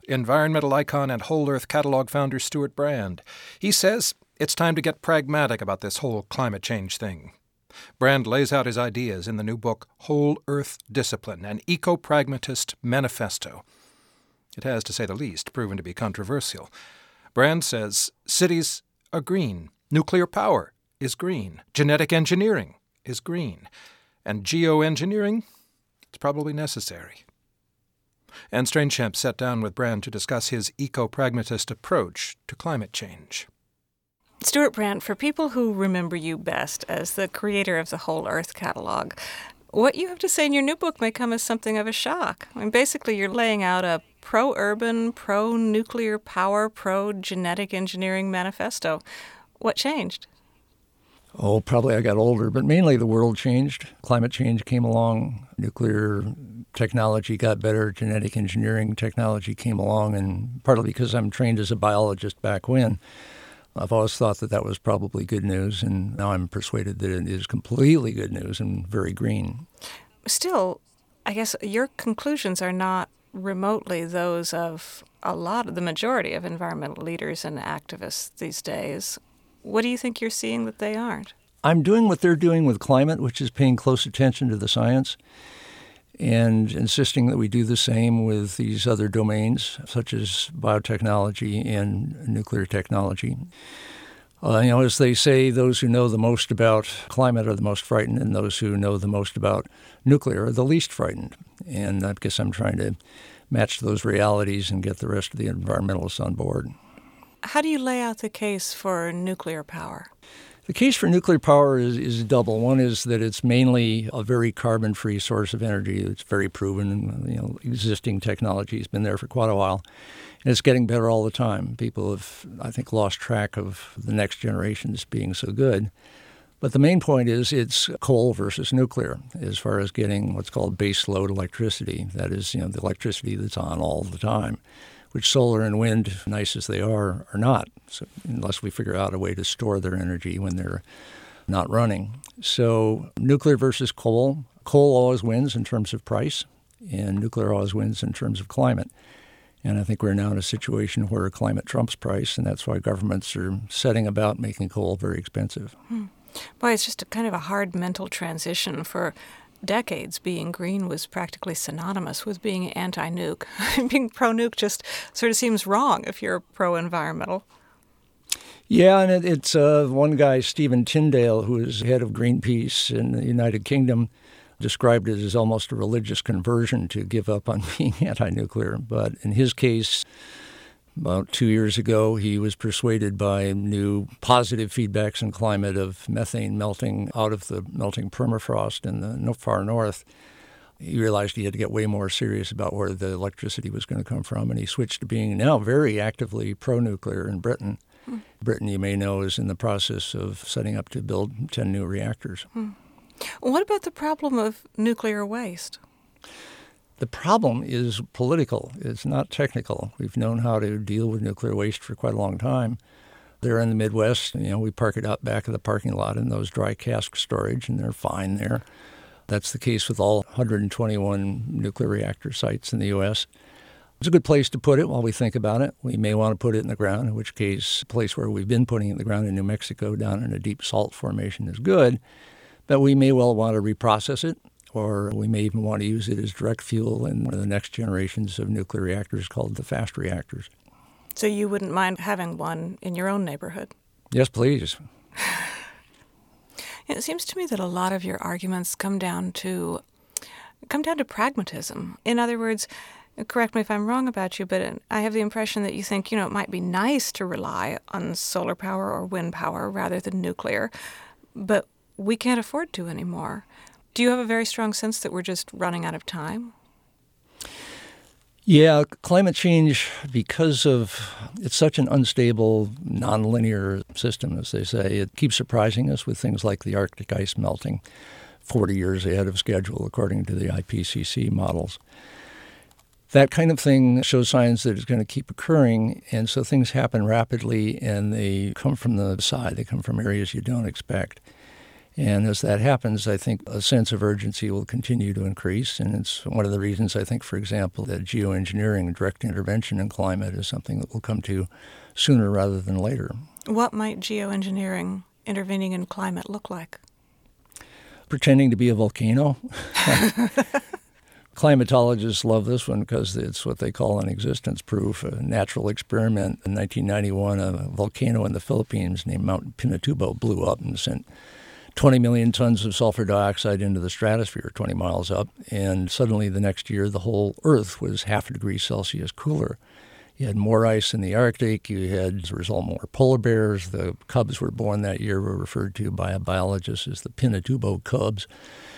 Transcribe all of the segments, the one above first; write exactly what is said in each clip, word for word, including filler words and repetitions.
environmental icon and Whole Earth catalog founder Stuart Brand. He says it's time to get pragmatic about this whole climate change thing. Brand lays out his ideas in the new book Whole Earth Discipline, an eco-pragmatist manifesto. It has, to say the least, proven to be controversial. Brand says cities are green, nuclear power is green, genetic engineering is green, and geoengineering, it's probably necessary. Anne Strainchamp sat down with Brand to discuss his eco-pragmatist approach to climate change. Stuart Brand, for people who remember you best as the creator of the Whole Earth catalog, what you have to say in your new book may come as something of a shock. I mean, basically, you're laying out a pro-urban, pro-nuclear power, pro-genetic engineering manifesto. What changed? Oh, probably I got older, but mainly the world changed. Climate change came along, nuclear technology got better, genetic engineering technology came along, and partly because I'm trained as a biologist back when, I've always thought that that was probably good news, and now I'm persuaded that it is completely good news and very green. Still, I guess your conclusions are not remotely those of a lot of the majority of environmental leaders and activists these days. What do you think you're seeing that they aren't? I'm doing what they're doing with climate, which is paying close attention to the science and insisting that we do the same with these other domains, such as biotechnology and nuclear technology. Uh, you know, as they say, those who know the most about climate are the most frightened, and those who know the most about nuclear are the least frightened. And I guess I'm trying to match those realities and get the rest of the environmentalists on board. How do you lay out the case for nuclear power? The case for nuclear power is, is double. One is that it's mainly a very carbon-free source of energy. It's very proven. You know, existing technology has been there for quite a while. And it's getting better all the time. People have, I think, lost track of the next generations being so good. But the main point is it's coal versus nuclear as far as getting what's called base load electricity. That is, you know, the electricity that's on all the time, which solar and wind, nice as they are, are not, so unless we figure out a way to store their energy when they're not running. So nuclear versus coal, coal always wins in terms of price, and nuclear always wins in terms of climate. And I think we're now in a situation where climate trumps price, and that's why governments are setting about making coal very expensive. Hmm. Boy, it's just a kind of a hard mental transition. For decades, being green was practically synonymous with being anti-nuke. Being pro-nuke just sort of seems wrong if you're pro-environmental. Yeah, and it, it's uh, one guy, Stephen Tyndale, who is head of Greenpeace in the United Kingdom, described it as almost a religious conversion to give up on being anti-nuclear. But in his case, about two years ago, he was persuaded by new positive feedbacks in climate of methane melting out of the melting permafrost in the far north. He realized he had to get way more serious about where the electricity was going to come from, and he switched to being now very actively pro-nuclear in Britain. Hmm. Britain, you may know, is in the process of setting up to build ten new reactors. Hmm. What about the problem of nuclear waste? The problem is political. It's not technical. We've known how to deal with nuclear waste for quite a long time. There in the Midwest, you know, we park it out back of the parking lot in those dry cask storage, and they're fine there. That's the case with all one hundred twenty-one nuclear reactor sites in the U S It's a good place to put it while we think about it. We may want to put it in the ground, in which case a place where we've been putting it in the ground in New Mexico down in a deep salt formation is good. But we may well want to reprocess it, or we may even want to use it as direct fuel in one of the next generations of nuclear reactors called the fast reactors. So you wouldn't mind having one in your own neighborhood? Yes, please. It seems to me that a lot of your arguments come down to come down to pragmatism. In other words, correct me if I'm wrong about you, but I have the impression that you think, you know, it might be nice to rely on solar power or wind power rather than nuclear, but we can't afford to anymore. Do you have a very strong sense that we're just running out of time? Yeah, climate change, because of it's such an unstable, nonlinear system, as they say, it keeps surprising us with things like the Arctic ice melting forty years ahead of schedule, according to the I P C C models. That kind of thing shows signs that it's going to keep occurring, and so things happen rapidly, and they come from the side. They come from areas you don't expect. And as that happens, I think a sense of urgency will continue to increase. And it's one of the reasons I think, for example, that geoengineering, direct intervention in climate is something that we'll come to sooner rather than later. What might geoengineering intervening in climate look like? Pretending to be a volcano. Climatologists love this one because it's what they call an existence proof, a natural experiment. In nineteen ninety-one, a volcano in the Philippines named Mount Pinatubo blew up and sent twenty million tons of sulfur dioxide into the stratosphere, twenty miles up. And suddenly the next year, the whole Earth was half a degree Celsius cooler. You had more ice in the Arctic. You had, as a result, more polar bears. The cubs were born that year were referred to by a biologist as the Pinatubo cubs.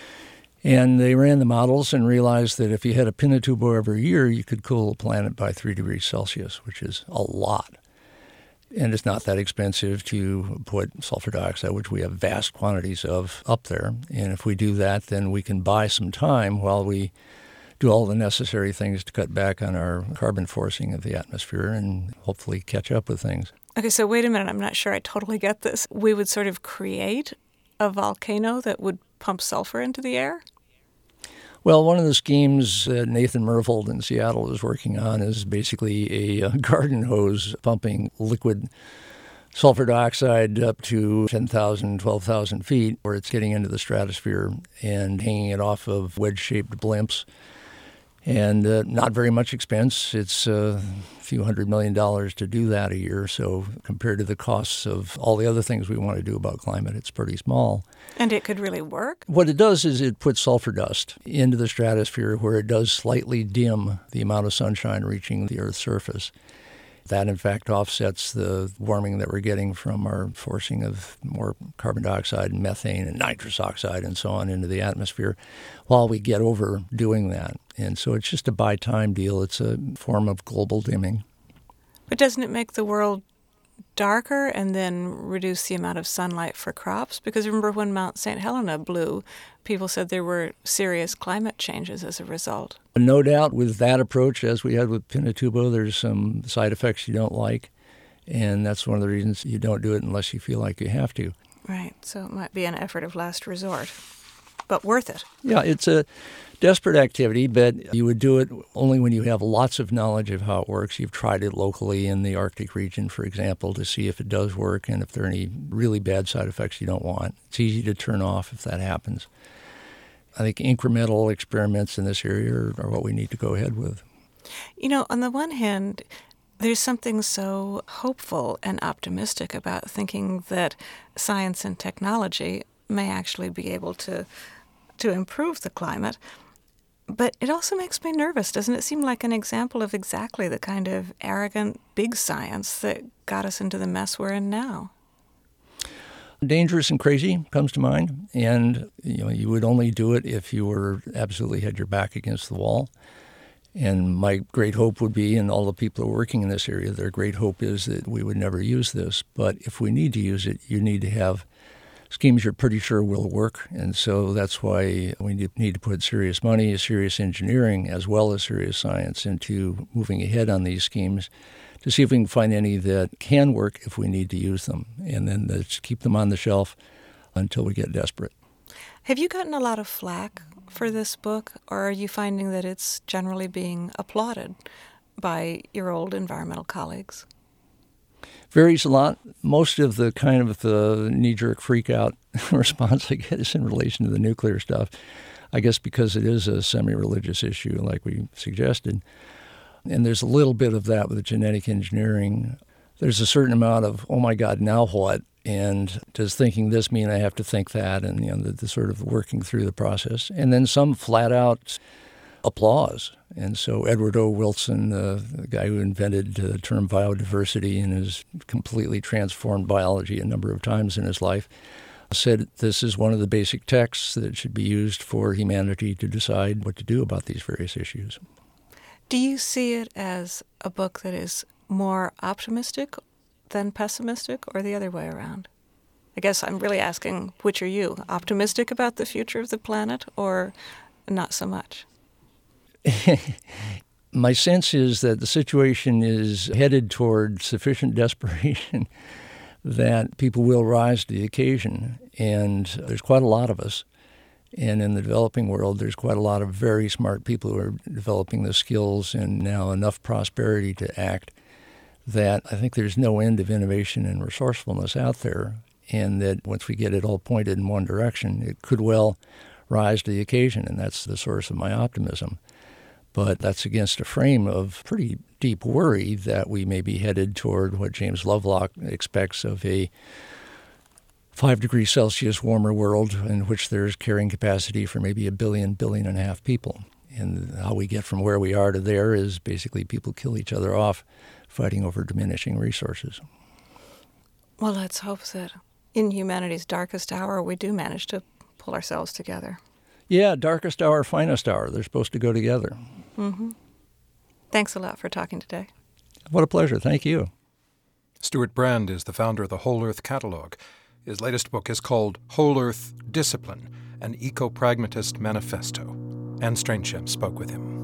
And they ran the models and realized that if you had a Pinatubo every year, you could cool the planet by three degrees Celsius, which is a lot. And it's not that expensive to put sulfur dioxide, which we have vast quantities of, up there. And if we do that, then we can buy some time while we do all the necessary things to cut back on our carbon forcing of the atmosphere and hopefully catch up with things. Okay, so wait a minute. I'm not sure I totally get this. We would sort of create a volcano that would pump sulfur into the air? Well, one of the schemes that Nathan Mervold in Seattle is working on is basically a garden hose pumping liquid sulfur dioxide up to ten thousand, twelve thousand feet, where it's getting into the stratosphere and hanging it off of wedge-shaped blimps. And uh, not very much expense. It's uh, a few hundred million dollars to do that a year. So compared to the costs of all the other things we want to do about climate, it's pretty small. And it could really work? What it does is it puts sulfur dust into the stratosphere where it does slightly dim the amount of sunshine reaching the Earth's surface. That, in fact, offsets the warming that we're getting from our forcing of more carbon dioxide and methane and nitrous oxide and so on into the atmosphere while we get over doing that. And so it's just a buy-time deal. It's a form of global dimming. But doesn't it make the world darker and then reduce the amount of sunlight for crops? Because remember when Mount Saint Helena blew, people said there were serious climate changes as a result. No doubt with that approach, as we had with Pinatubo, there's some side effects you don't like. And that's one of the reasons you don't do it unless you feel like you have to. Right. So it might be an effort of last resort, but worth it. Yeah, it's a desperate activity, but you would do it only when you have lots of knowledge of how it works. You've tried it locally in the Arctic region, for example, to see if it does work and if there are any really bad side effects you don't want. It's easy to turn off if that happens. I think incremental experiments in this area are, are what we need to go ahead with. You know, on the one hand, there's something so hopeful and optimistic about thinking that science and technology may actually be able to to improve the climate. But it also makes me nervous. Doesn't it seem like an example of exactly the kind of arrogant big science that got us into the mess we're in now? Dangerous and crazy comes to mind, and you know you would only do it if you were absolutely had your back against the wall. And my great hope would be, and all the people who are working in this area, their great hope is that we would never use this. But if we need to use it, you need to have schemes you're pretty sure will work. And so that's why we need to put serious money, serious engineering, as well as serious science into moving ahead on these schemes to see if we can find any that can work if we need to use them. And then let's keep them on the shelf until we get desperate. Have you gotten a lot of flack for this book, or are you finding that it's generally being applauded by your old environmental colleagues? Varies a lot. Most of the kind of the knee-jerk freak-out response I get is in relation to the nuclear stuff, I guess because it is a semi-religious issue like we suggested. And there's a little bit of that with genetic engineering. There's a certain amount of, oh my God, now what? And does thinking this mean I have to think that? And you know, the, the sort of working through the process. And then some flat-out applause. And so Edward O. Wilson, uh, the guy who invented the term biodiversity and has completely transformed biology a number of times in his life, said this is one of the basic texts that should be used for humanity to decide what to do about these various issues. Do you see it as a book that is more optimistic than pessimistic, or the other way around? I guess I'm really asking, which are you, optimistic about the future of the planet or not so much? My sense is that the situation is headed toward sufficient desperation that people will rise to the occasion. And there's quite a lot of us. And in the developing world, there's quite a lot of very smart people who are developing the skills and now enough prosperity to act that I think there's no end of innovation and resourcefulness out there. And that once we get it all pointed in one direction, it could well rise to the occasion. And that's the source of my optimism. But that's against a frame of pretty deep worry that we may be headed toward what James Lovelock expects of a five degrees Celsius warmer world in which there's carrying capacity for maybe a billion, billion and a half people. And how we get from where we are to there is basically people kill each other off fighting over diminishing resources. Well, let's hope that in humanity's darkest hour, we do manage to pull ourselves together. Yeah, darkest hour, finest hour. They're supposed to go together. Mm-hmm. Thanks a lot for talking today. What a pleasure. Thank you. Stewart Brand is the founder of the Whole Earth Catalog. His latest book is called Whole Earth Discipline, an Eco-Pragmatist Manifesto. Anne Strainchem spoke with him.